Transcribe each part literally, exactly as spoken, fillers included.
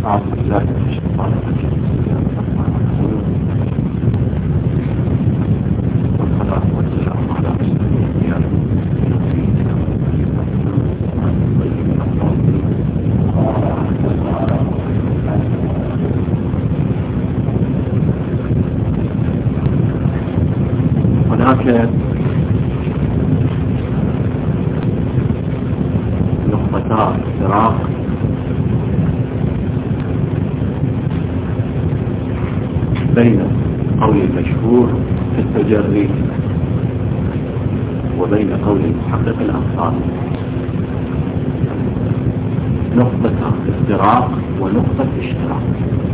أعوذ بالله من الشيطان الرجيم. والصلاة والسلام على رسول الله هناك نقطتا افتراق بين قول المشهور في التجري وبين قول المحقق الأنصاري، نقطة افتراق ونقطة اشتراك.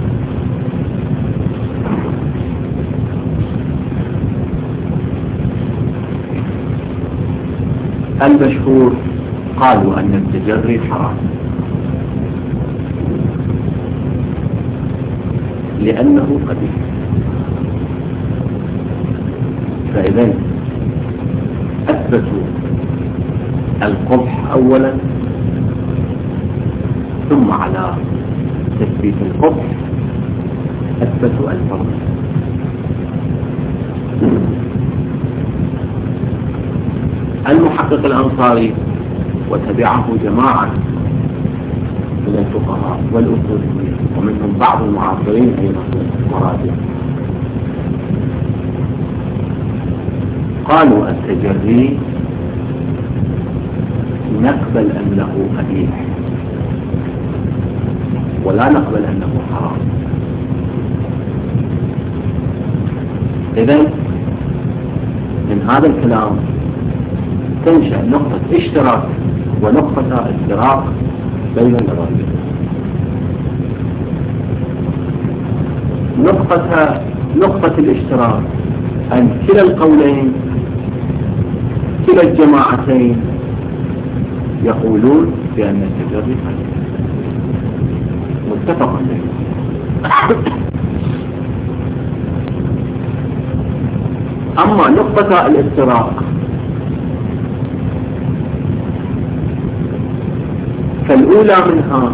المشهور قالوا أن التجري حرام لأنه قبيح، فإذا أثبتوا القبح أولا، ثم على تثبيت القبح أثبتوا الفرق. المحقق الأنصاري وتبعه جماعة من الفقهاء والأصوليين ومنهم بعض المعاصرين أيضا مراجع، قالوا التجري نقبل أنه قبيح ولا نقبل أنه حرام. إذن من هذا الكلام تنشأ نقطة اشتراك ونقطة افتراق بين النظرين. نقطة نقطة الاشتراك أن كلا القولين كلا الجماعتين يقولون بأن التجري متفق عليه. أما نقطة الافتراق فالأولى منها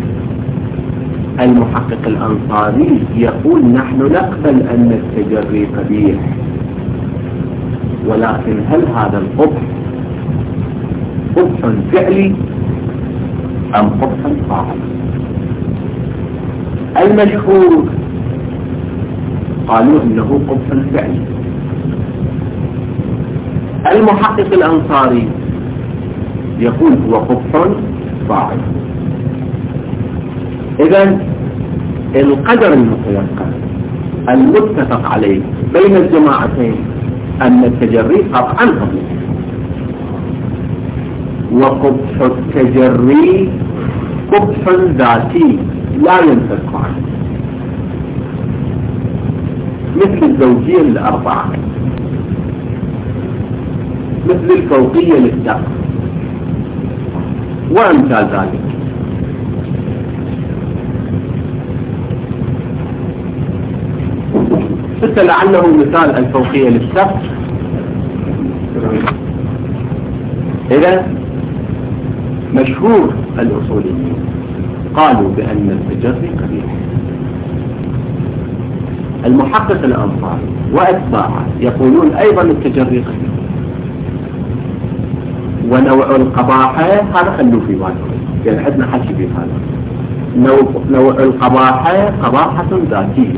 المحقق الأنصاري يقول نحن نقبل أن التجري قبيح، ولكن هل هذا القبح قبح فعلي أم قبح فاعل؟ المشهور قالوا إنه قبح فعلي. المحقق الأنصاري يقول هو قبح فاعل. إذن القدر المتيقن المتفق عليه بين الجماعتين أن التجري قطعا قبيح، وقبح التجري قبح ذاتي لا ينفك عنه، مثل الزوجية الأربعة، مثل الفوقية للسقف وأمثال ذلك. فلعله مثال الفوقية للسقف. إذا مشهور الأصوليين قالوا بأن التجري قبيح. المحقق الأنصاري وأتباعه يقولون أيضا التجري قبيح، ونوع القباحة هذا خلوه في بالكم، يعني عندنا حكي في هذا. نوع, نوع القباحة قباحة ذاتية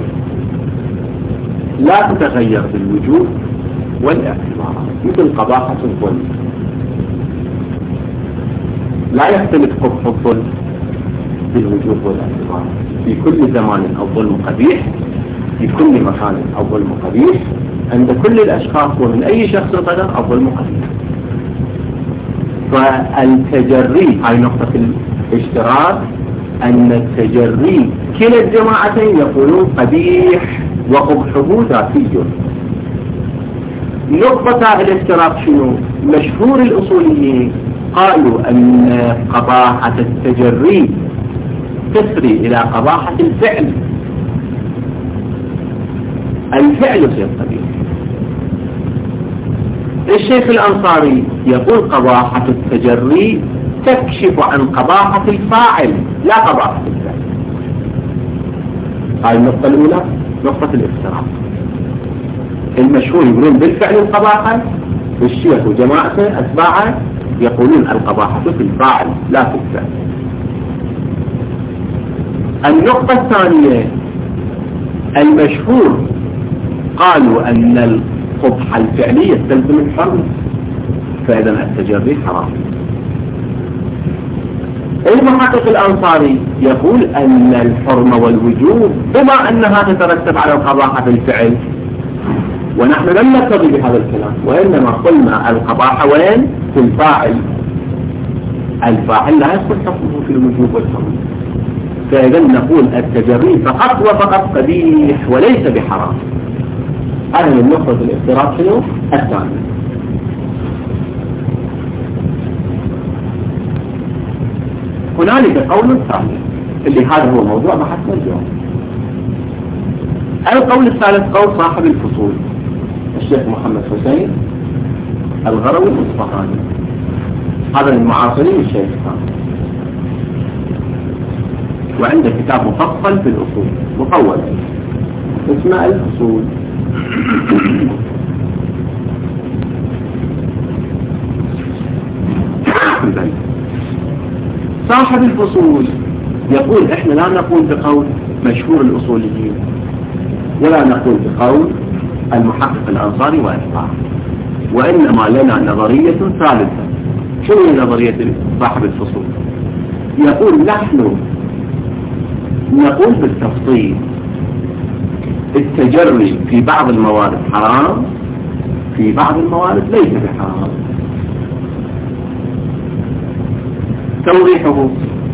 لا تتغير بالوجود والاعتبار، مثل قباحة الظلم. لا يختلف قبح الظلم بالوجود والاعتبار، في كل زمان الظلم قبيح، في كل مكان الظلم قبيح، عند كل الأشخاص ومن أي شخص قدر الظلم قبيح. فالتجري هاي نقطة الاشتراك، أن التجري كلا الجماعتين يقولون قبيح وقبحه ذاتي. نقطة الاشتراك شنو؟ مشهور الأصوليين قالوا أن قباحة التجري تسري إلى قباحة الفعل، الفعل يصير قبيح. الشيخ الأنصاري يقول قباحة التجري تكشف عن قباحة الفاعل لا قباحة الفعل. هاي النقطة الأولى نقطة الافتراق. المشهور يقولون بالفعل القباحة، والشيخ وجماعته أتباعه يقولون القباحة في الفاعل لا في الفعل. النقطة الثانية المشهور قالوا أن القبح الفعلي يستلزم الحرمة، فإذا التجري حرام. المحقق الأنصاري يقول أن الحرمة والوجوب بما أنها تترتب على القباحة بالفعل، ونحن لم نقتضي بهذا الكلام، وإنما قلنا القباحة وين؟ في الفاعل. الفاعل لا يدخل حكمه في الوجوب والحرمة، فإذا نقول التجري فقط وفقط قبيح وليس بحرام. هذه النقطة الافتراق شنو؟ الثانية. هنالك قول ثالث اللي هذا هو موضوع بحثنا اليوم. القول الثالث قول صاحب الفصول الشيخ محمد حسين الغروي الإصفهاني، هذا من معاصرين الشيخ الثاني، وعنده كتاب مفصل في الأصول مطول اسمه الفصول. صاحب الفصول يقول احنا لا نقول بقول مشهور الأصوليين ولا نقول بقول المحقق الأنصاري وأتباعه، وإنما لنا نظرية ثالثة. شنو هي نظرية صاحب الفصول؟ يقول نحن نقول بالتفصيل التجري في بعض الموارد حرام، في بعض الموارد ليس بحرام. توضيحه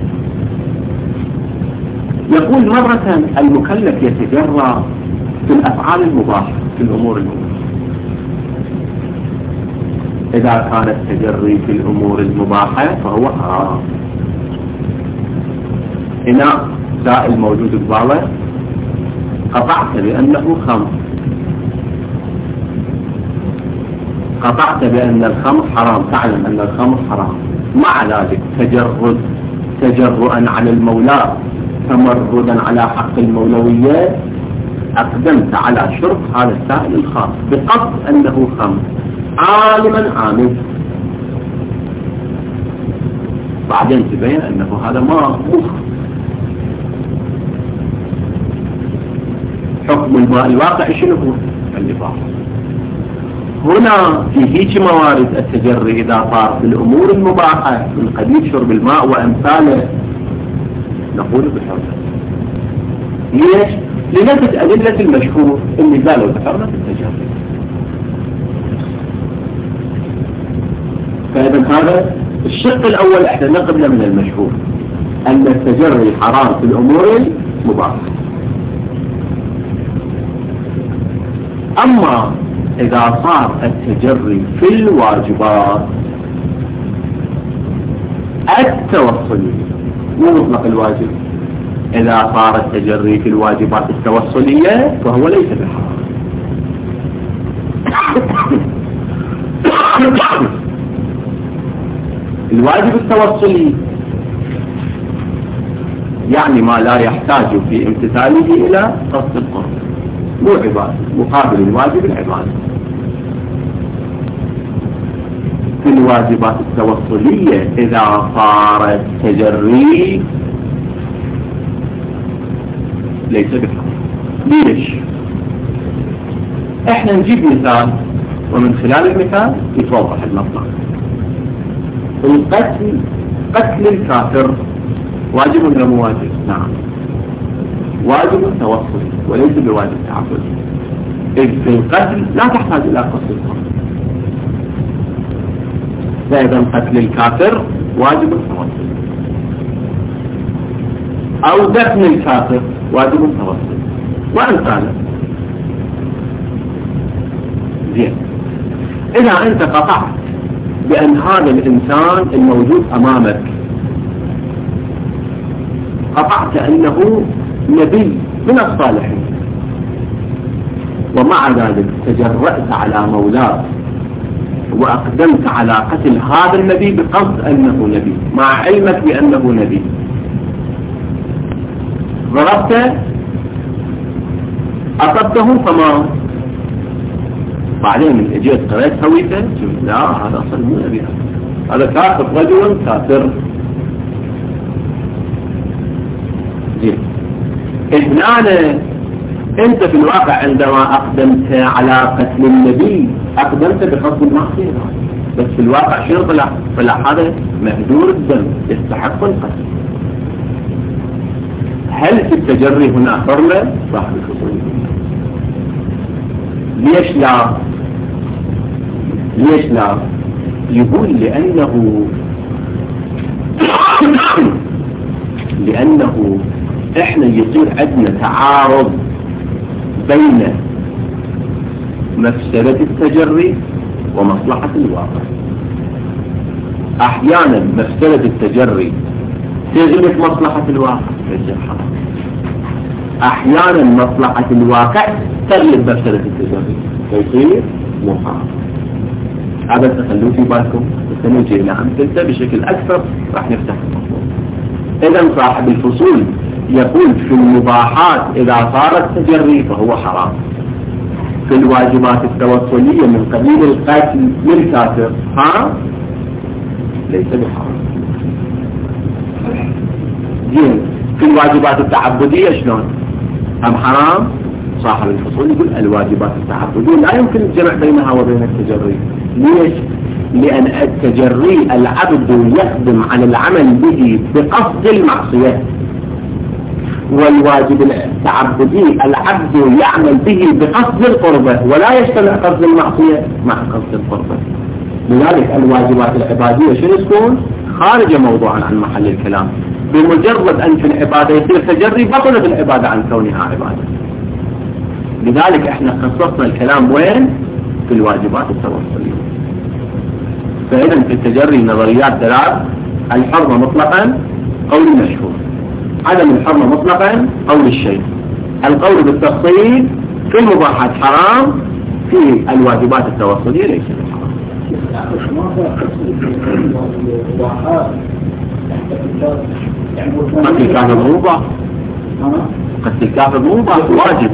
يقول مرة المكلف يتجرى في الأفعال المباحة في الأمور المباحة. إذا كان التجري في الأمور المباحة فهو حرام. إناء سائل موجود ببالك قطعت بأنه خمر، قطعت بأن الخمر حرام، تعلم أن الخمر حرام، مع ذلك تجرد تجرؤا على المولى تمردا على حق المولويات أقدمت على شرب هذا السائل الخاص بقصد أنه خمر عالما عامل، بعدين تبين أنه هذا ما هو حكم الماء الواقع. شنو هو الإباحة؟ هنا في هيك موارد التجري إذا صار في الأمور المباحة من قبيل شرب الماء وأمثاله نقول بحرمة. ليش؟ لنجد أدلة المشهور اللي قالوا بحرمة التجري. فإذا هذا الشق الأول احنا نقبله من المشهور أن التجري حرام في الأمور المباحة. أما إذا صار التجري في الواجبات التوصلية مو مطلق الواجب، إذا صار التجري في الواجبات التوصلية فهو ليس بحرام. الواجب التوصلي يعني ما لا يحتاج في امتثاله إلى قصد القرب، مو عبادة، مقابل الواجب العبادة. في الواجبات التوصلية إذا صار التجري ليس بحرام. ليش؟ احنا نجيب مثال ومن خلال المثال يتوضح المطلق. القتل قتل الكافر واجب ولا مو واجب؟ نعم واجب توصلي وليس بواجب تعبدي. إذ في القتل لا تحتاج إلى قصد القرب، فإذا قتل الكافر واجب توصلي، أو دفن الكافر واجب توصلي وأن كان زين. إذا أنت قطعت بأن هذا الإنسان الموجود أمامك قطعت أنه نبي من الصالحين، ومع ذلك تجرأت على مولاك وأقدمت على قتل هذا النبي بقصد أنه نبي مع علمك بأنه نبي، ضربت أصبته فما بعدين من اجيت قريت هويته لا هذا أصلا مو نبي، هذا كافر رجل كافر. زين هنا انت في الواقع عندما اقدمت على قتل النبي اقدمت بحكم المعصية، بس في الواقع شنو طلع؟ طلع هذا مهدور الدم يستحق القتل. هل في التجري هنا حرمة؟ صاحب الفصول ليش لا؟ ليش لا؟ يقول لأنه لأنه احنا يصير عندنا تعارض بين مفسدة التجري ومصلحة الواقع. احيانا مفسدة التجري تغلب مصلحة الواقع يصير حرام، احيانا مصلحة الواقع تغلب مفسدة التجري فيصير مو حرام. هذا تخلوه في بالكم سنجي نعم تلتا بشكل اكثر راح نفتح الموضوع. اذا صاحب الفصول يقول في المباحات اذا صارت تجري فهو حرام، في الواجبات التوصلية من قبيل القتل للكافر ها ليس بحرام. زين في الواجبات التعبدية شلون؟ هم حرام؟ صاحب الفصول يقول الواجبات التعبدية لا يمكن الجمع بينها وبين التجري. ليش؟ لأن التجري العبد يخدم على العمل به بقصد المعصية، والواجب التعبدي العبد يعمل به بقصد القربة ولا يجتمع قصد المعصية مع قصد القربة. لذلك الواجبات العبادية شنو تكون؟ خارج موضوعا عن محل الكلام. بمجرد أن في العبادة يصير تجري بطلت العبادة عن كونها عبادة. لذلك احنا خصصنا الكلام وين؟ في الواجبات التوصلية. فإذا في التجري نظريات ثلاث: الحرمة مطلقا، قول المشهور، عدم الحرمة مطلقا، قول الشيخ، القول بالتفصيل في المباحات حرام، في الواجبات التوصلية ليس بحرام. قتل الكافر مو مباح، قتل الكافر مو مباح واجب.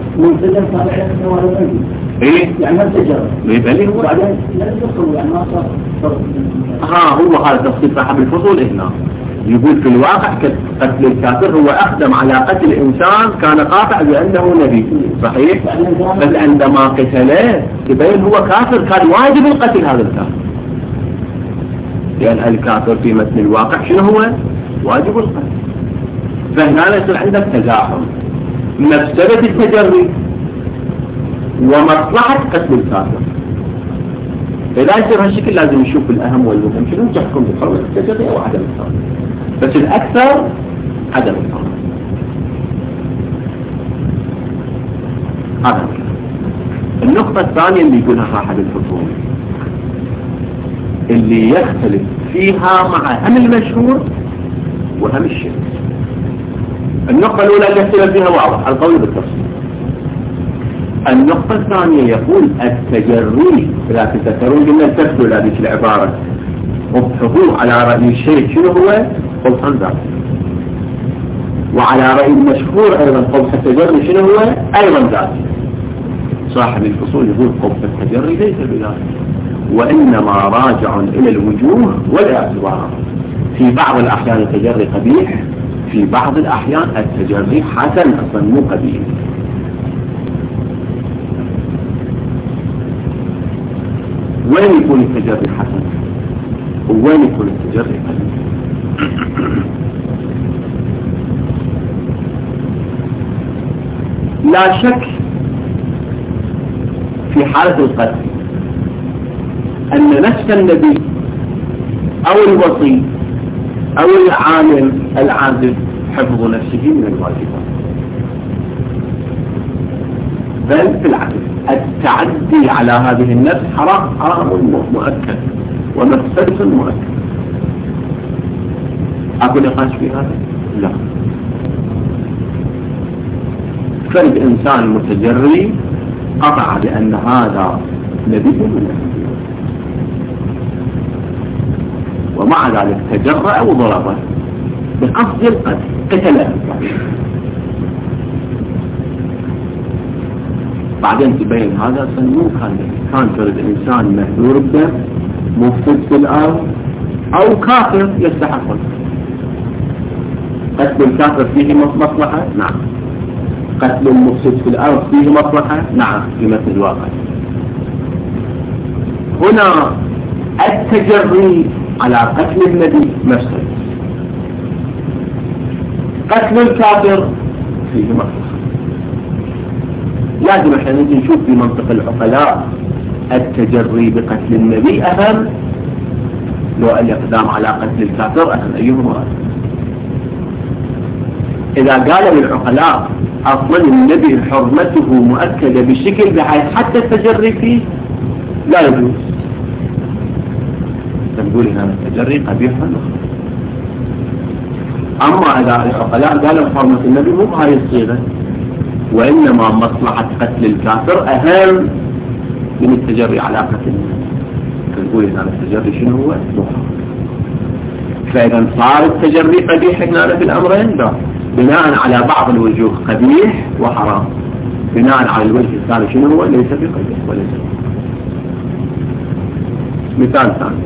ايه يعني ما تجرب يبقى هو بعدين لا يدخل يعني ما صار ها هو هذا تفصيل صاحب الفصول هنا يقول في الواقع قتل الكافر هو أقدم على قتل إنسان كان قاطع بأنه نبي صحيح، بس عندما قتله يبين هو كافر كان واجب القتل هذا الكافر، لأن الكافر في متن الواقع شنو هو؟ واجب القتل. فهنا يصير عندك تزاحم مفسدة التجري ومصلحة قتل الكافر. إذا يصير هالشكل لازم نشوف الأهم والمهم شنو تحكم بحرمة التجري أو عدم الحرمة، بس الأكثر عدم الحرمة. هذا النقطة الثانية اللي يقولها صاحب الفصول اللي يختلف فيها مع هم المشهور وهم الشيخ. النقطة الأولى اللي يختلف فيها واضح القول بالتفصيل. النقطة الثانية يقول التجري لا تتذكرون قلنا التفصيل هذه العبارة وابحثوا على رأي الشيخ شنو هو؟ قبح ذاته، وعلى رأي المشهور أيضا قبح التجري شنو هو؟ أيضا ذاته. صاحب الفصول يقول قبح التجري ليس بذاته، وإنما راجع إلى الوجوه والاعتبار. في بعض الأحيان التجري قبيح، في بعض الأحيان التجري حسن أصلا مو قبيح. وين يكون التجري حسن ووين يكون التجري قبيح؟ لا شك في حالة القتل أن نفس النبي أو الوصي أو العالم العادل حفظ نفسه من الواجبات، بل في العكس التعدي على هذه النفس حرام حرام مؤكد ومفسدة مؤكد. أقول نقاش في هذا؟ لا. فرد إنسان متجري قطع بأن هذا نبي من الأنبياء ومع ذلك تجرأ وضربه بقصد القتل قتله. بعدين تبين هذا مو كان كان فرد إنسان مهدور الدم مفسد في الأرض أو كافر يستحق قتل الكافر فيه مصلحة؟ نعم. قتل المفسد في الأرض فيه مصلحة؟ نعم في مثل الواقع. هنا التجري على قتل النبي مفسد، قتل الكافر فيه مصلحة. لازم احنا نجي نشوف في منطق العقلاء التجري بقتل النبي أهم لو الإقدام على قتل الكافر أهم، أيهما أهم؟ إذا قال للعقلاء أصلا النبي حرمته مؤكدة بشكل بحيث حتى التجري فيه لا يجوز، تقول هذا التجري قبيح ولا؟ أما إذا العقلاء قالوا حرمة النبي مو بهاي الصيغة وإنما مصلحة قتل الكافر أهم من التجري على قتل النبي، تقول هذا التجري شنو هو؟ فإذا صار التجري قبيح هنا في الأمرين لا، بناء على بعض الوجوه قبيح وحرام، بناء على الوجه الثاني شنو هو؟ ليس بقبيح وليس. مثال ثاني،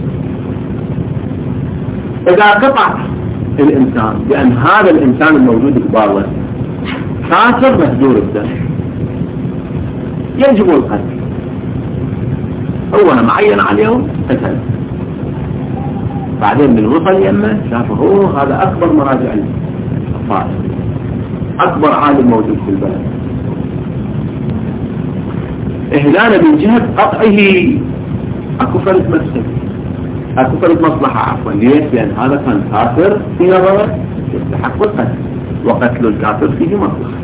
إذا قطع الإنسان بأن هذا الإنسان الموجود بباوة كافر مهدور الدم يجب القتل، هو معين عليه قتل، بعدين من وصل يمه شافه هو هذا أكبر مراجع الفائز، أكبر عالم موجود في البلد، إهلانا من جهة قطعه أكو فرد مفسد، أكو فرد مصلحة عفوا. ليش؟ لأن هذا كان كافر في نظره يستحق القتل، وقتل الكافر فيه مصلحة.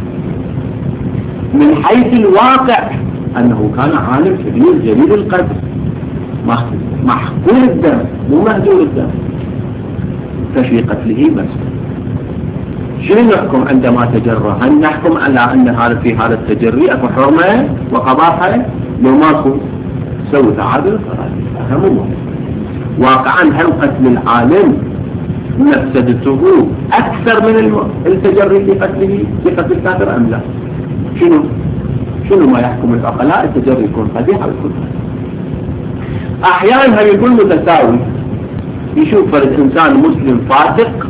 من حيث الواقع أنه كان عالم كبير جليل القدر محقول الدم مو مهدور الدم، ففي قتله مفسد. شنو نحكم عندما تجرى؟ هل نحكم على أن هذا في هذا التجري أكو حرمة وقباحة؟ لو ماكو سوي تعادل أهم. واقعا هل قتل العالم مفسدته أكثر من التجري في قتله في قتل الكافر أم لا؟ شنو شنو ما يحكم العقلاء؟ التجري يكون قبيح أو يكون أحيانا هل يكون متساوي؟ يشوف فرد إنسان مسلم فاسق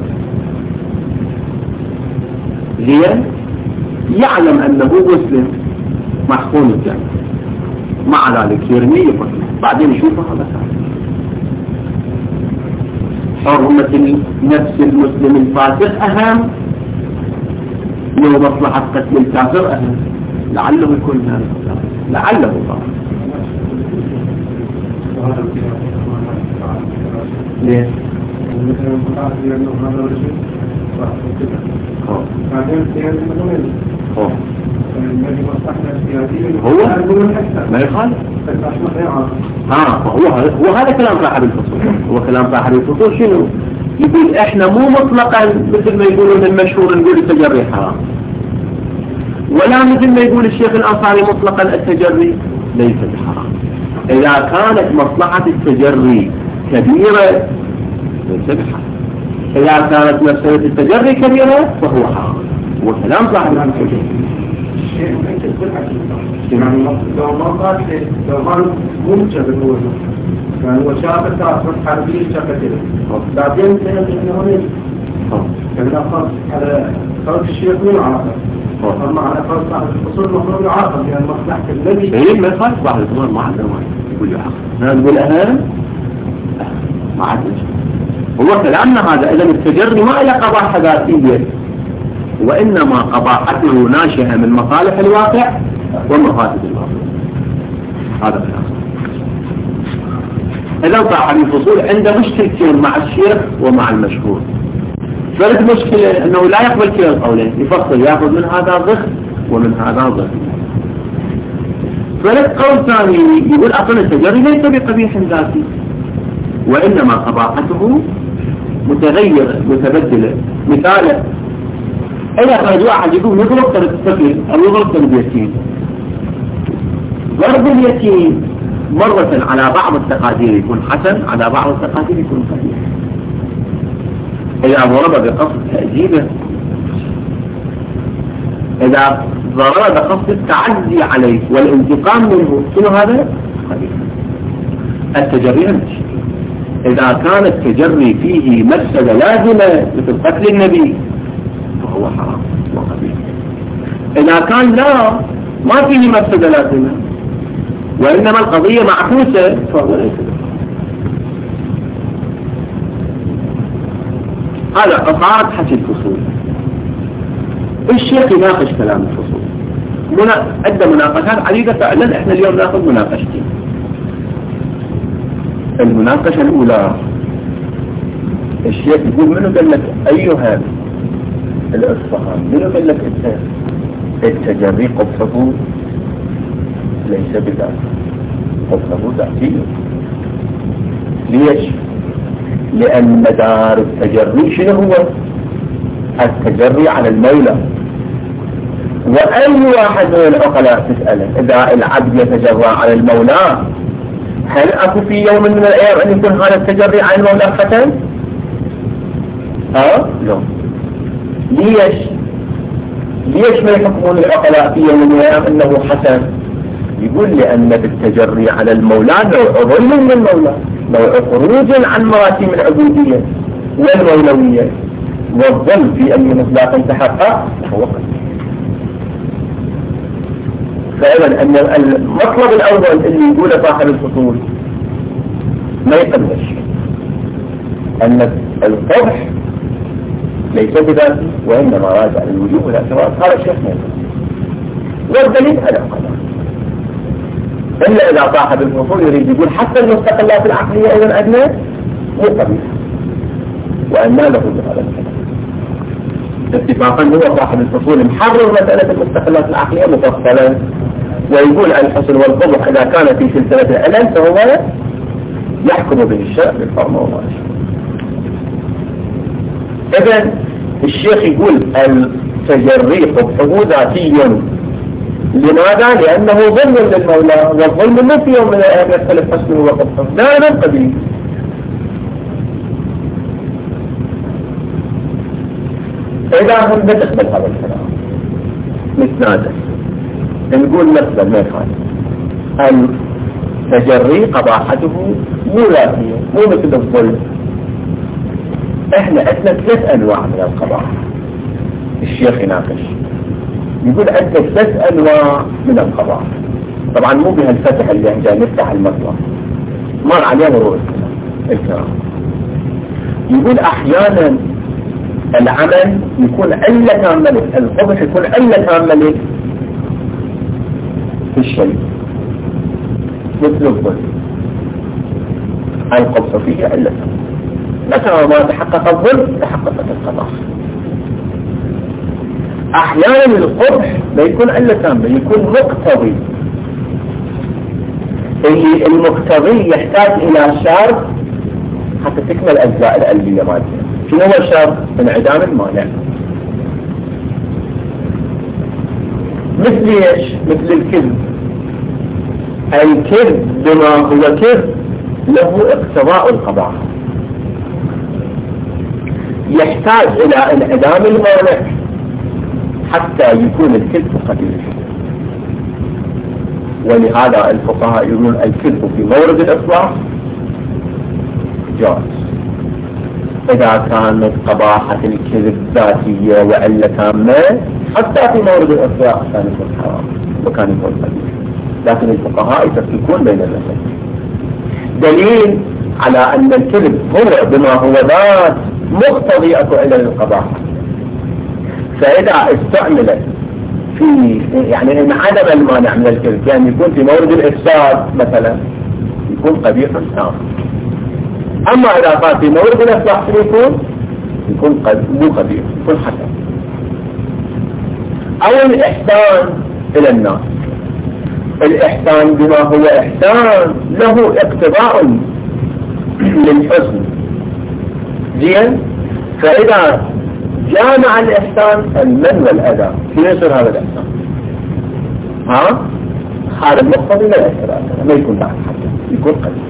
زين يعلم أنه مسلم محقون الدم، مع ذلك يرميه بعدين يشوفه هذا كافر. حرمة نفس المسلم الفاسق أهم لو مصلحة قتل الكافر أهم، لعله يكون هذا لعله طبعا. ليه؟ هو ما يخالف. ها هو هو هذا كلام صاحب الفصول، هو كلام صاحب الفصول شنو؟ يقول احنا مو مطلقا مثل ما يقولون المشهور نقول التجري حرام، ولا مثل ما يقول الشيخ الأنصاري مطلقا التجري ليس بحرام. إذا كانت مصلحة التجري كبيرة ليس بحرام، إذا كانت مفسدة التجري كبيرة فهو حرام. هو كلام صاحب الفصول. يعني لو ما قال لو ما ممكن بالنور يعني هو شاف التعاطف حربي شافته بعدين احنا هون يعني خاص على خاص الشيخ من عاقل اما على خاص صاحب الفصول المفروض يعاقب لان مصلحه النبي ايه ما خاص صاحب الفصول ما عنده ما يقول يعاقب، انا نقول اهم ما عنده. هو كلامنا هذا اذا التجري ما له قباحه ذاتيه، وإنما قباحته ناشئة من مصالح الواقع ومفاسد الواقع. هذا الكلام. إذا صاحب الفصول عنده مشكلتين مع الشيخ ومع المشهور. فرد مشكلة أنه لا يقبل كلا القولين، يفصل يأخذ من هذا ضخ ومن هذا ضخ. فرد قول ثاني يقول أصلا التجري ليس بقبيح ذاتي، وإنما قباحته متغيرة متبدلة. مثاله إذا خرج واحد يقول يضرب ترك الطفل أو يضرب ترك اليتيم، ضرب اليتيم مرة على بعض التقادير يكون حسن، على بعض التقادير يكون قبيح. إذا ضرب بقصد تأديبه، إذا الضرر بقصد التعدي عليه والانتقام منه، شنو هذا؟ قبيح. التجري نفسه إذا كان التجري فيه مفسدة لازمة مثل قتل النبي فهو حرام وقبيح. إذا كان لا ما فيه مفسدة لازمة وإنما القضية معكوسة فهو ليس. هذا قطعات حكي الفصول. الشيخ يناقش كلام الفصول، منا... عدة مناقشات عديدة فعلا احنا اليوم ناخذ مناقشتين. المناقشة الأولى الشيخ يقول منو قال لك أيها الأصفهان، منو قال لك أنت التجري قبضه ليس بذاته، قبضه ذاتي. ليش؟ لأن مدار التجري شنو هو؟ التجري على المولى. وأي واحد من العقلاء تسأله إذا العبد يتجرى على المولى هل أكو في يوم من الأيام أن يكون هذا التجري على المولى ختم؟ ها؟ لا. ليش؟ ليش ما يحكمون العقلاء في يوم من الأيام أنه حسن؟ يقول لأن بالتجري على المولى نوع ظلم من المولى، نوع خروج عن مراتب العبودية والمولوية، والظلم في أي مطلق تحقق هو قتل. فإذا أن المطلب الأول اللي يقول صاحب الفصول ما يقبلش أن القبح ليس بذاته وإنما راجع للوجوب والاعتراض. هذا الشيخ ما يقبل، والدليل على القضاء. إلا إذا صاحب الفصول يريد يقول حتى المستقلات العقلية أيضا أدنى مو قبيحة وأن له بهذا الكلام. اتفاقا هو صاحب الفصول محرر مسألة المستقلات العقلية مفصلا، ويقول عن الحسن والقبح إذا كان في سلسلة العلم فهو يحكم به الشرع بالفرما والراشد. إذن الشيخ يقول التجري قبحه ذاتي. لماذا؟ لأنه ظلم للمولى، والظلم ما في يوم من الأيام يختلف حسنه وقبحه دائما قبيح. إذا هم بتقبل هذا الكلام متنازل نقول مثلا ما يخالف التجري قباحته مو ذاتية مو مثل الظلم. احنا عندنا ثلاث انواع من القباحة. الشيخ يناقش يقول عندنا ثلاث انواع من القباحة، طبعا مو بهالفتح اللي جاي نفتح المطلب مر عليه مرور الكلام. يقول احيانا العمل يكون علة كاملة، القبح يكون علة كاملة في الشيء مثل الظلم. القبح فيه علة متى ما تحقق الظلم تحققت القباحة. احيانا القبح لا يكون علة كاملة، يكون مقتضي. اللي المقتضي يحتاج الى شرط حتى تكمل الاجزاء القلبية مالته. شنو هو الشرط؟ انعدام المانع. مثل ايش؟ مثل الكذب. الكذب بما هو كذب له اقتضاء القباحة، يحتاج الى انعدام المانع حتى يكون الكذب قبيح. ولهذا الفقهاء يقولون الكذب في مورد الاصلاح جائز إذا كانت قباحة الكذب ذاتية وعلة تامة، حتى في مورد الإصلاح كان يكون حرام وكان يكون قبيح. لكن الفقهاء يفرقون بين المسائل. دليل على أن الكذب هو بما هو ذات مقتضية علل القباحة. فإذا استعملت في يعني انعدم المانع من الكذب، يعني يكون في مورد الإفساد مثلا يكون قبيحا تام. أما إذا كان في مورد الإصلاح يكون يكون مو قبيح، يكون حسن. أو الإحسان إلى الناس. الإحسان بما هو إحسان له اقتضاء للحسن. زين؟ فإذا جامع الإحسان المن والأذى كيف يصير هذا الإحسان؟ ها؟ هذا المقتضي للإحسان ما يكون بعد حسن، يكون قبيح.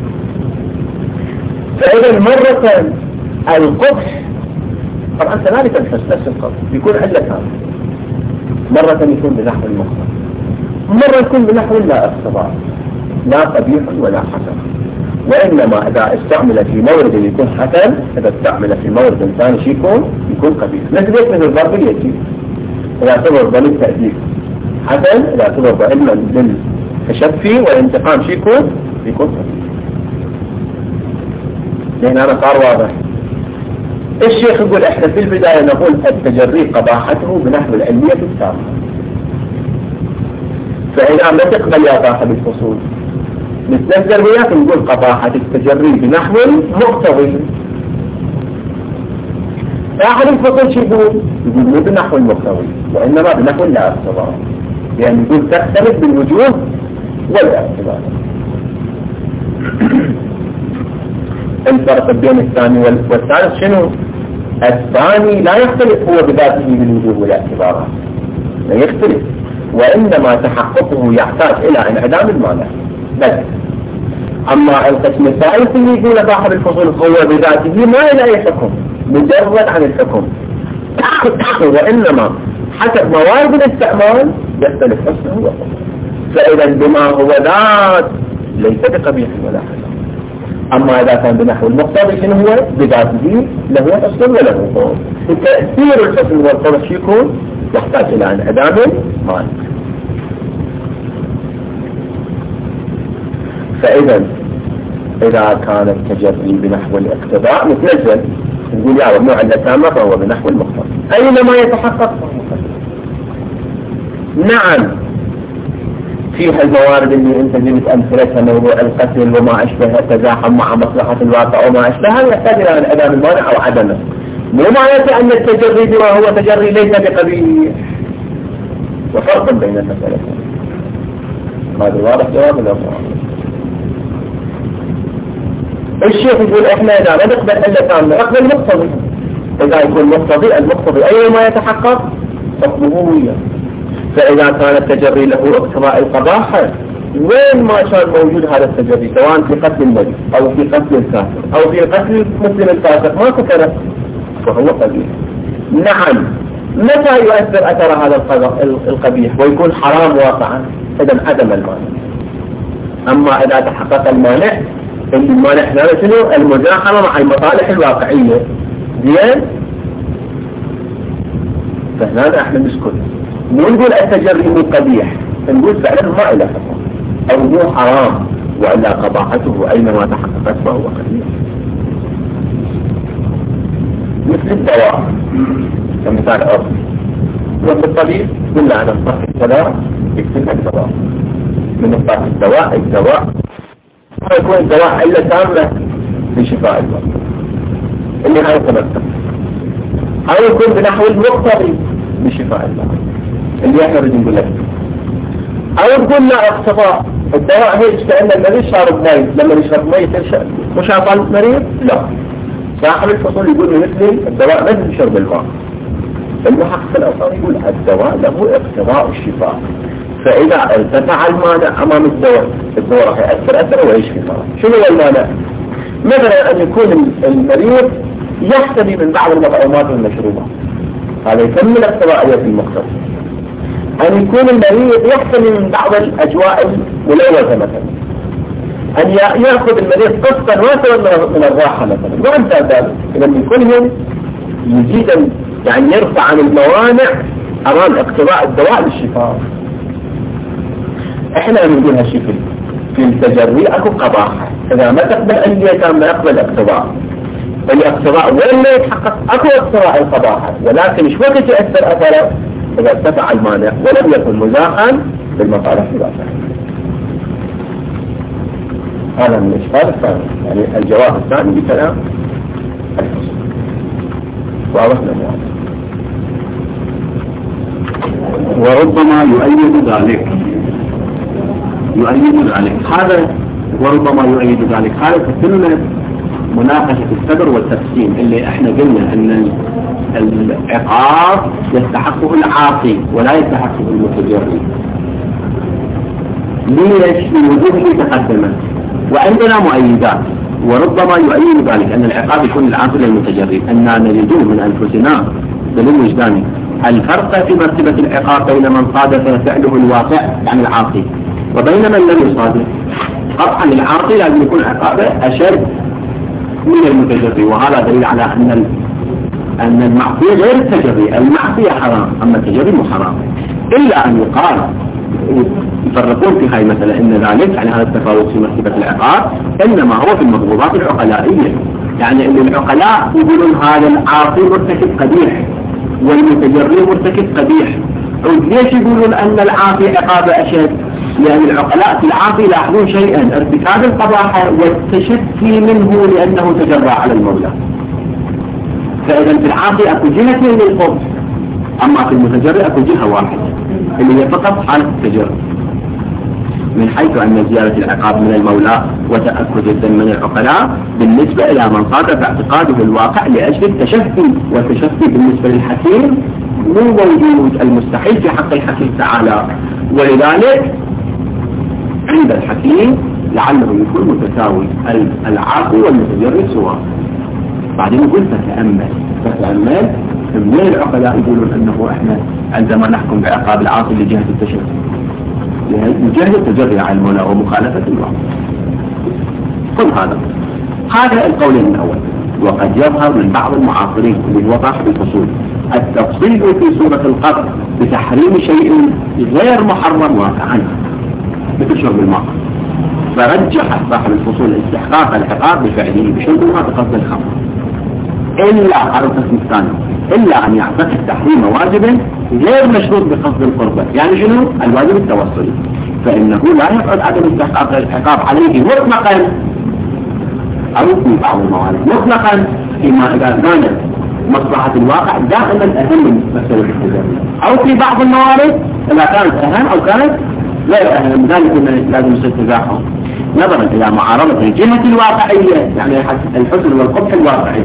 فإذا مرة القبح طبعا كذلك الحسن نفس القبح يكون علة كاملة. مرة يكون بنحو المخطئ، مرة يكون بنحو لا اقتضاء، لا قبيح ولا حسن. وإنما إذا استعمل في مورد يكون حسن، إذا استعمل في مورد ثاني شيء يكون يكون قبيح. مثل مثل الضربية إذا اعتبر ضمن التأديب حسن، إذا اعتبر علما للتشفي والانتقام شيء يكون يكون قبيح. لأن هذا صار واضح. الشيخ يقول احنا في البداية نقول التجري قباحته بنحو العلمية السابقة، فإذا ما تقبل يا صاحب الفصول نتنزل وياك نقول قباحة التجري بنحو المقتضي. صاحب الفصول شو يقول؟ يقول مو بنحو المقتضي وإنما بنحو لا اقتضاء، يعني يقول تختلف بالوجوه والاعتبار. الفرق بين الثاني والثالث شنو؟ الثاني لا يختلف هو بذاته بالوجوه والاعتبارات، لا يختلف، وإنما تحققه يحتاج إلى انعدام المانع بس. أما القسم الثالث اللي يقول صاحب الفصول هو بذاته ما إلى أي حكم، مجرد عن الحكم، وإنما حسب موارد الاستعمال يختلف حسنه وقبحه. فإذا بما هو ذات ليس بقبيح ولا حسن. أما إذا كان بنحو المقتضي شنو هو؟ بذاته له حسن وله قبح. تأثير الحسن والقبح يكون يحتاج إلى انعدام المانع. فإذا إذا كان التجري بنحو الاقتضاء متنزل نقول يا ممنوع التامة فهو بنحو المقتضى، أينما يتحقق نعم. فيها الموارد اللي انت جبت امثلتها، موضوع القتل وما اشبه التزاحم مع مصلحة الواقع وما اشبهها، يحتاج الى انعدام المانع او عدمه. مو معناته ان التجري بما هو تجري ليس بقبيح، وفرق بين المسألتين. هذا واضح جواب ولا واضح؟ الشيخ يقول احنا اذا ما نقبل الا تامة نقبل المقتضي. اذا يكون مقتضي المقتضي اينما يتحقق حكمه وياه. فإذا كان التجري له اقتضاء القباحة وين ما كان موجود هذا التجري، سواء في قتل المريض أو في قتل الكافر أو في قتل المسلم الفاسق ما كثر فهو قبيح. نعم، متى يؤثر أثر هذا القبيح ويكون حرام واقعا؟ إذا عدم المانع. أما إذا تحقق المانع، المانع هنا شنو؟ المزاحمة مع المصالح الواقعية. زين؟ فهنا احنا نسكت، مو نقول التجري مو قبيح، نقول فعلا ما إلى حكم أو مو حرام، وإلا قباحته أينما تحققت فهو قبيح. مثل الدواء كمثال أرض، وفي الطبيب قلنا أنا نصح الدواء يكتب الدواء، من نصح الدواء الدواء ما يكون الدواء إلا تامة لشفاء المرض اللي هاي تمثل، أو يكون بنحو المقتضي بشفاء المرض اللي احنا بدنا نقول لك، او تقول لا اقتضاء الدواء هيك كأن المريض شارب مي، لما يشرب مي ترشد مش عطى المريض؟ لا. صاحب الفصول يقول مثلي الدواء مثل شرب الماء. المحقق الاوصار يقول الدواء له اقتضاء الشفاء، فاذا ارتفع المانع امام الدواء الدواء راح ياثر اثره ويشفي المرض. شنو هو المانع؟ مثلا ان يكون المريض يحتمي من بعض المطعومات والمشروبات، هذا يكمل اقتضاء المقتضى. أن يكون المريض يحتمي من بعض الأجواء الملوثة مثلا، أن يأخذ المريض قسطا واسعا من الراحة مثلا، وأمثال ذلك. إذا من كلهم يزيد يعني يرفع عن الموانع أمام اقتضاء الدواء للشفاء. إحنا نقول هالشيء في التجري أكو قباحة، إذا ما تقبل أن كان ما يقبل اقتضاء، الاقتضاء وين لا يتحقق أكو اقتضاء القباحة، ولكن مش وقت يأثر أثره إذا ارتفع المانع ولم يكن مزاحا بالمصالح الواقعية. هذا من الإشكال الثاني، يعني الجواب الثاني بكلام الفصل. واضحنا واضح. وربما يؤيد ذلك يؤيد ذلك هذا وربما يؤيد ذلك هذا تتم مناقشة الصدر والتقسيم اللي احنا قلنا ان العقاب يستحقه العاصي ولا يستحقه المتجري. ليش؟ لوجوه اللي تقدمت، وعندنا مؤيدات. وربما يؤيد ذلك ان العقاب يكون العاصي للمتجري، اننا نجده من انفسنا دليل وجداني الفرق في مرتبة العقاب بين من صادف فعله الواقع يعني العاصي وبين من لم يصادف. طبعا العاصي لازم يكون عقابه أشد من المتجري، وهذا دليل على أن أن المعصية غير التجري، المعصية حرام أما التجري مو حرام، إلا أن يقال يفرقون في هاي مثلا إن ذلك يعني هذا التفاوت في مرتبة العقاب إنما هو في المضبوطات العقلائية، يعني أن العقلاء يقولون هذا العاصي مرتكب قبيح والمتجري مرتكب قبيح. ليش يقولون أن العاصي عقابه أشد؟ لأن العقلاء في العاصي يلاحظون شيئا ارتكاب القباحة والتشفي منه لأنه تجرى على المولى، فإذا في العاصي أكو جهتين للقبض، أما في المتجري أكو جهة واحدة اللي هي فقط حالة التجري، من حيث أن زيادة العقاب من المولى وتأكد الدم من العقلاء بالنسبة إلى من صادف اعتقاده الواقع لأجل التشفي، والتشفي بالنسبة للحكيم مو موجود المستحيل في حق الحكيم تعالى، ولذلك عند الحكيم لعله يكون متساوي العاقل والمتجري سواء. بعدين يقول فتأمل فتأمل من العقلاء يقولون أنه إحنا عندما نحكم بعقاب العاصي لجهة التشفي لجهة التجري على المولى ومخالفة الواقع. كل هذا هذا القول الأول. وقد يظهر من بعض المعاصرين من وضع الفصول التفصيل في سورة القبر بتحريم شيء غير محرم واقعا مثل شرب الماء، فرجح صاحب الفصول استحقاق العقاب بفعله بشرب الماء بقصد الخمر، إلا على القسم الثاني إلا أن يعتقد تحريم واجب غير مشروط بقصد القربة. يعني شنو؟ الواجب التوصلي، فإنه لا يفعل عدم استحقاق العقاب عليه مطلقا أو في بعض الموارد مطلقا فيما إذا كانت مصلحة الواقع دائما أهم من مسألة التجري، أو في بعض الموارد إذا كانت أهم أو كانت غير أهم، ذلك لازم يصير تزاحم نظرا إلى معارضة الجهة الواقعية يعني الحسن والقبح الواقعي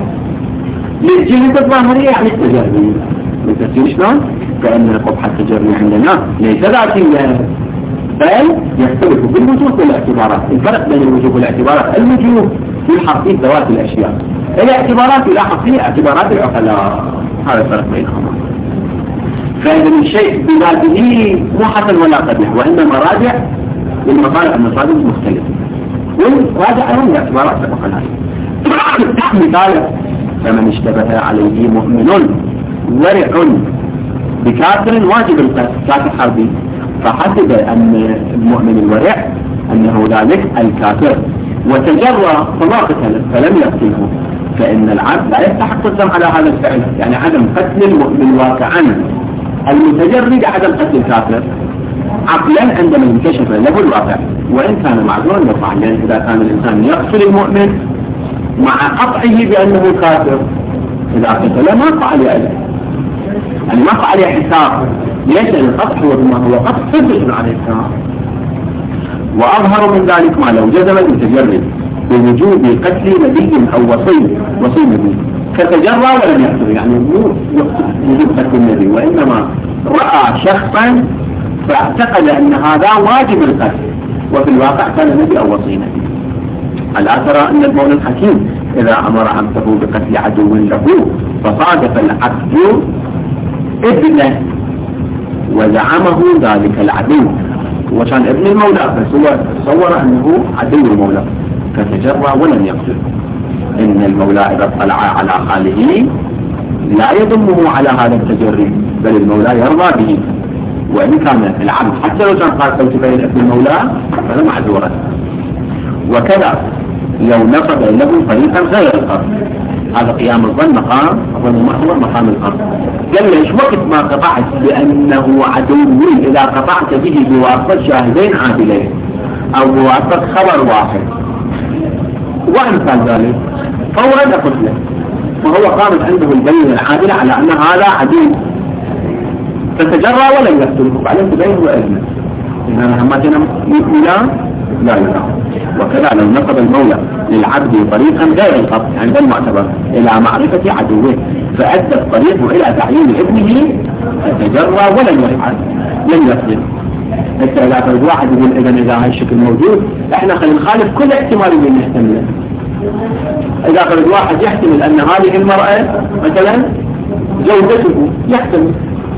للجهة الظاهرية يعني التجري. من تفسير شلون؟ كأن قبح التجري عندنا ليس ذاتيا بل يختلف بالوجوه والاعتبارات. الفرق بين الوجوه والاعتبارات الوجوه يلحق فيه ذوات الأشياء، الاعتبارات يلاحظ فيه اعتبارات العقلاء، هذا الفرق بينهم. فإذا الشيء بذاته مو حسن ولا قبيح، وإنما راجع للمصالح المصادر المختلفة، والراجع لهم الاعتبارات العقلاء. مثال فمن اشتبه عليه مؤمن ورع بكافر واجب القتل كافر حربي، فحسب أن المؤمن الورع أنه ذلك الكافر وتجرى فما قتله فلم يقتله، فإن العبد لا يستحق الدم على هذا الفعل، يعني عدم قتل المؤمن واقعا المتجرد عدم قتل الكافر عقلا عندما انكشف له الواقع، وإن كان معذورا يرفع، لأن إذا كان الإنسان يقتل المؤمن مع قطعه بأنه كافر إذا قتل ما قطع عليه أجل، يعني ما قطع عليه حساب، ليش؟ لأن القطع هو بما هو قطع صدق عليه الحساب. وأظهر من ذلك ما لو جزم المتجرد بوجوب قتل نبي أو وصي وصي نبي فتجرى ولم يقتل، يعني مو وجوب قتل النبي وإنما رأى شخصا فاعتقد أن هذا واجب القتل، وفي الواقع كان نبي أو وصي نبي. ألا ترى أن المولى الحكيم إذا أمر عبده بقتل عدو له فصادف العبد ابنه وزعمه ذلك العدو وكان ابن المولى، فهو تصور أنه عدو المولى فتجرى ولم يقتل. إن المولى إذا اطلع على خاله لا يضمه على هذا التجري، بل المولى يرضى به، وإن كان العبد حتى لو كان قاتل بين ابن المولى فهو معذورا. وكذا لو نصب له طريقا غير القرض، هذا قيام الظن مقام الظن هو مقام القرض. قال ليش وقت ما قطعت لأنه عدو إذا قطعت به بواسطة شاهدين عادلين أو بواسطة خبر واحد وأمثال ذلك فورا قتله، وهو قامت عنده البينة العادلة على أن هذا عدو فتجرى ولم يقتله، بعدين تبين هو إذنه إنها هماتنا مؤمنان لا يرى. وكذا لو نصب المولى للعبد طريقا غير القبض عند المعتبر إلى معرفة عدوه فأدى الطريق إلى تعيين ابنه فتجرى ولم يفعل لم يقتل. حتى إذا فرد واحد يقول إذا إذا هاي الشكل موجود إحنا خلينا نخالف كل احتمال اللي نحتمله. إذا فرد واحد يحتمل أن هذه المرأة مثلا زوجته يحتمل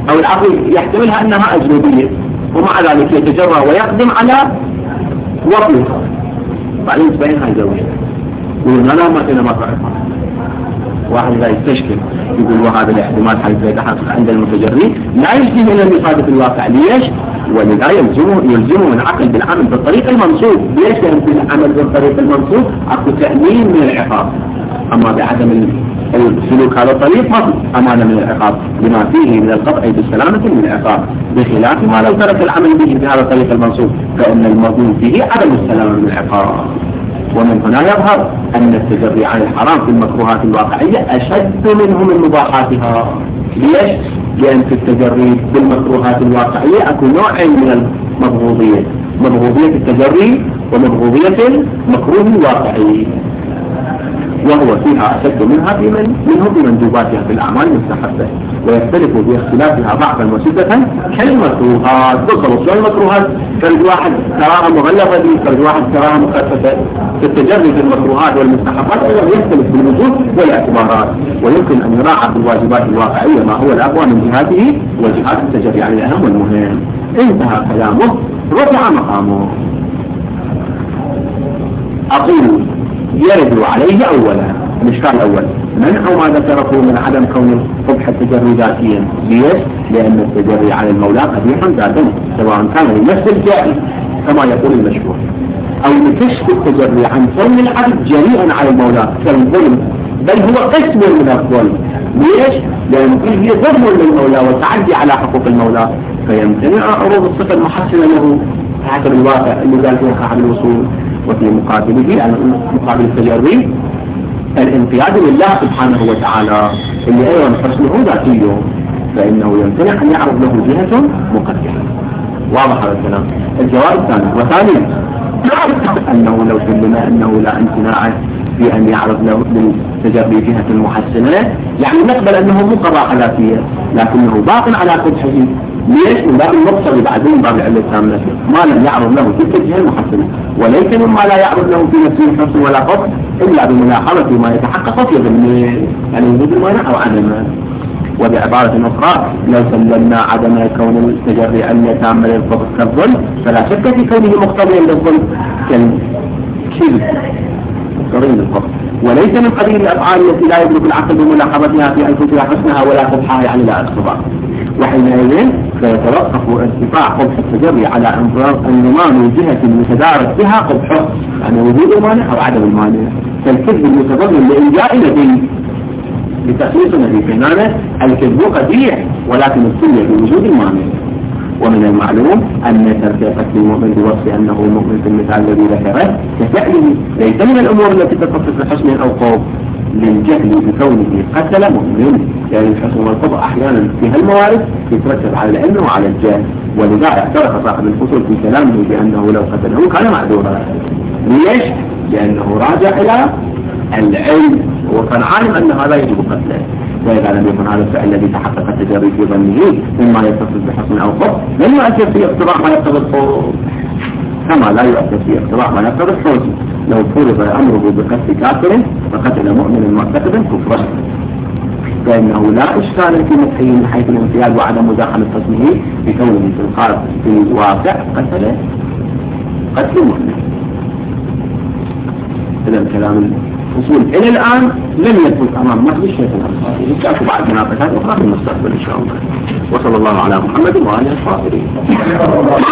أو العقل يحتملها أنها أجنبية ومع ذلك يتجرأ ويقدم على وطنها بعدين تبين هاي زوجة يقولون لا ما فينا ما تعرفها واحد لا يستشكل يقول وهذا الاحتمال حيث يتحقق عند المتجري لا يجزي من المصادف الواقع. ليش؟ ولذا يلزمه يلزمه من عقل بالعمل بالطريق المنصوب. ليش؟ لأن في العمل بالطريق المنصوب أكو تأمين من العقاب، أما بعدم السلوك هذا الطريق ما أمانة من العقاب لما فيه من القطع بالسلامة من العقاب، بخلاف ما لو ترك العمل به بهذا الطريق المنصوب فإن المضمون فيه عدم السلامة من العقاب. ومن هنا يظهر أن التجري عن الحرام في المكروهات الواقعية أشد منه من مباحاتها. ليش؟ لأن في التجري بالمكروهات الواقعية أكو نوعين من المبغوضية، مبغوضية التجري ومبغوضية المكروه الواقعي، وهو فيها أشد منها في من منه بمندوباتها في الأعمال المستحبة، ويختلف باختلافها بعضا وشدة كالمكروهات. بالضبط شو المكروهات؟ فرد واحد تراها مغلظة دي، فرد واحد تراها مخففة. في التجري في المكروهات والمستحبات أيضا يختلف بالوجوه والاعتبارات، ويمكن أن يراعى في الواجبات الواقعية ما هو الأقوى من جهاته وجهات التجري عن الأهم والمهم. انتهى كلامه رفع مقامه. أقول يرد عليه أولا الإشكال الأول منع ما ذكره من عدم كون قبح التجري ذاتيا. ليش؟ لأن التجري على المولى قبيح ذاتا سواء كان لنفس الجائز كما يقول المشهور أو لكشف التجري عن كون العبد جريئا على المولى كالظلم، بل هو قسم من الظلم. ليش؟ لأن فيه ظلم للمولى وتعدي على حقوق المولى، فيمتنع عروض الصفة المحسنة له حسب الواقع اللي قال فيه صاحب الوصول. وفي مقابله يعني مقابل التجري الانقياد لله سبحانه وتعالى اللي أيضا حسنه ذاتيه، فإنه يمتنع أن يعرض له جهة مقدمة. واضح هذا الكلام. الجواب الثاني وثاني أنه لو سلم أنه لا امتناع في أن يعرض له للتجري جهة محسنة، يعني نقبل أنه مو قضاء ذاتية لكنه باق على قبحه. ليش؟ من باب المقصد بعدين باب العلة التامة ما لم يعرض له تلك الجهة المحسنة، وليس مما لا يعرض له في نفسه الحسن ولا قبح إلا بملاحظة ما يتحقق في ضمنه، يعني وجود المانع أو عدمه. وبعبارة أخرى لو سلمنا عدم كون التجري علة تامة للقبح كالظلم فلا شك في كونه مقتضيا للظلم كالكذب قرين للقبح، وليس من قبيل الأفعال التي لا يدرك العقل بملاحظتها في أنفسها حسنها ولا قبحها يعني لا اقتضاء. وحينئذ فيتوقف ارتفاع قبح التجري على انضمام جهة متدارك بها قبحه، يعني وجود المانع أو عدم المانع. فالكذب المتضمن لإنجاء نبي لتخليص النبي فهنا الكذب قبيح ولكن السنة بوجود المانع. ومن المعلوم أن ترك قتل المؤمن بوصف أنه مؤمن في المثال الذي ذكره كفعله ليس من الأمور التي تتصف بحسن أو خوف للجهل بكونه قتل مؤمن، يعني الحسن والقبح أحيانا في هالموارد يترتب على العلم وعلى الجهل، ولذا اعترف صاحب الفصول في كلامه بأنه لو قتله كان معذورا. ليش؟ لأنه راجع إلى العلم وكان عالم أن هذا يجب قتله، وإذا لم يكن هذا الفعل الذي تحقق التجري في ظنه مما يتصل بحسن أو قبح لن يؤثر في اقتضاء ما يقتضي الخوف، كما لا يؤثر في اقتضاء ما يقتضي الخوف لو فرض أمره بقتل كافر فقتل مؤمن معتقدا كفرا، فإنه لا إشكال في مدحه من حيث الامتياز وعدم مداخلة قسمه بكونه في القارب في الواقع قتل قتل مؤمن. إذا كلام الفصول إلى الآن لم يثبت أمام مهد الشيخ الأنصاري، يتأكد بعد مناقشات أخرى في المستقبل إن شاء الله. وصلى الله على محمد وآله الصابرين.